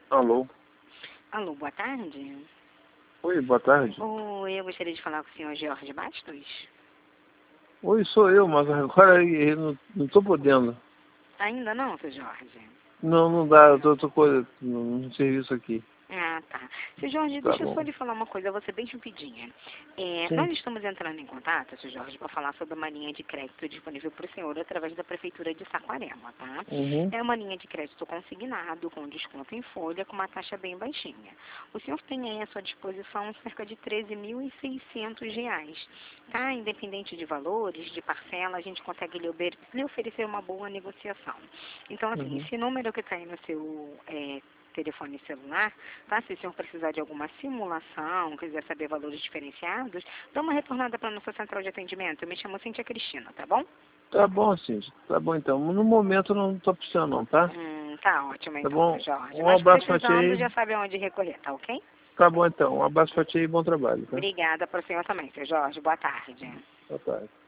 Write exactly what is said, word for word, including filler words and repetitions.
Alô? Alô, boa tarde. Oi, boa tarde. Oi, eu gostaria de falar com o senhor Jorge Bastos. Oi, sou eu, mas agora eu não, não tô podendo. Ainda não, seu Jorge? Não, não dá, eu tô, tô co- no, no serviço aqui. Ah, tá. Seu Jorge, Tá deixa eu só bom. lhe falar uma coisa, eu vou ser bem rapidinha. É, Sim. nós estamos entrando em contato, seu Jorge, para falar sobre uma linha de crédito disponível para o senhor através da Prefeitura de Saquarema, tá? Uhum. É uma linha de crédito consignado, com desconto em folha, com uma taxa bem baixinha. O senhor tem aí à sua disposição cerca de treze mil e seiscentos reais, tá? Independente de valores, de parcela, a gente consegue lhe, ober- lhe oferecer uma boa negociação. Então, assim, Uhum. esse número que está aí no seu é, telefone celular, tá? Se o senhor precisar de alguma simulação, quiser saber valores diferenciados, dá uma retornada para a nossa central de atendimento. Eu me chamo Cíntia Cristina, tá bom? Tá bom, Cíntia. Tá bom então. No momento eu não tô precisando não, tá? Hum, tá ótimo Tá então, seu bom? Jorge. Um Mas abraço pra ti precisando, aí. já sabe aonde recorrer, tá ok? Tá bom então. Um abraço pra ti e bom trabalho, tá? Obrigada para o senhor também, seu Jorge. Boa tarde. Boa tarde.